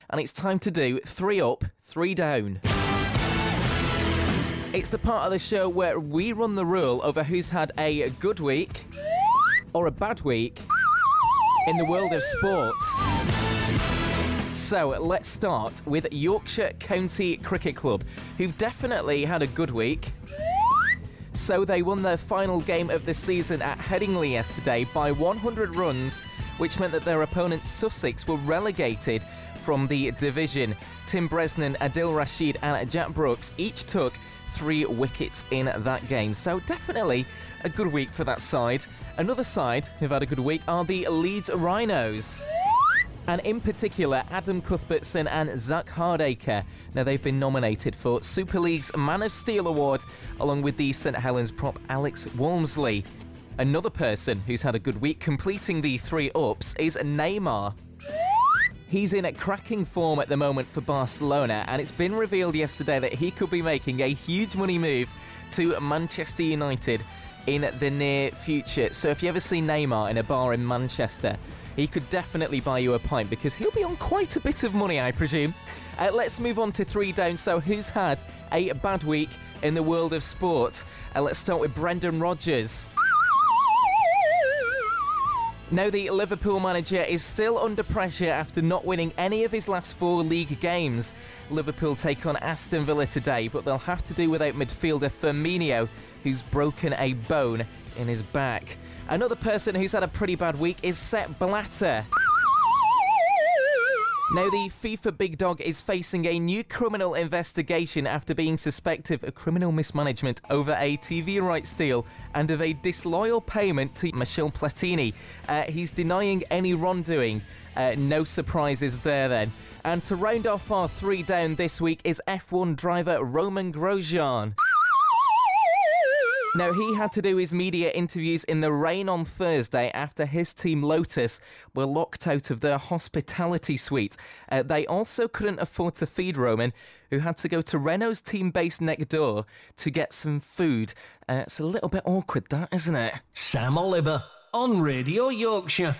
and it's time to do 3 up, 3 down. It's the part of the show where we run the rule over who's had a good week or a bad week in the world of sport. So let's start with Yorkshire County Cricket Club, who've definitely had a good week. So they won their final game of the season at Headingley yesterday by 100 runs, which meant that their opponent Sussex were relegated from the division. Tim Bresnan, Adil Rashid and Jack Brooks each took 3 wickets in that game. So definitely a good week for that side. Another side who've had a good week are the Leeds Rhinos. And in particular, Adam Cuthbertson and Zach Hardacre. Now, they've been nominated for Super League's Man of Steel Award, along with the St Helens prop Alex Walmsley. Another person who's had a good week completing the 3 ups is Neymar. He's in a cracking form at the moment for Barcelona, and it's been revealed yesterday that he could be making a huge money move to Manchester United in the near future. So if you ever see Neymar in a bar in Manchester, he could definitely buy you a pint because he'll be on quite a bit of money, I presume. Let's move on to 3 down. So who's had a bad week in the world of sport? Let's start with Brendan Rodgers. Now, the Liverpool manager is still under pressure after not winning any of his last 4 league games. Liverpool take on Aston Villa today, but they'll have to do without midfielder Firmino, who's broken a bone in his back. Another person who's had a pretty bad week is Sepp Blatter. Now, the FIFA big dog is facing a new criminal investigation after being suspected of criminal mismanagement over a TV rights deal and of a disloyal payment to Michel Platini. He's denying any wrongdoing. No surprises there then. And to round off our 3 down this week is F1 driver Romain Grosjean. Now, he had to do his media interviews in the rain on Thursday after his team Lotus were locked out of their hospitality suite. They also couldn't afford to feed Roman, who had to go to Renault's team base next door to get some food. It's a little bit awkward, that, isn't it? Sam Oliver on Radio Yorkshire.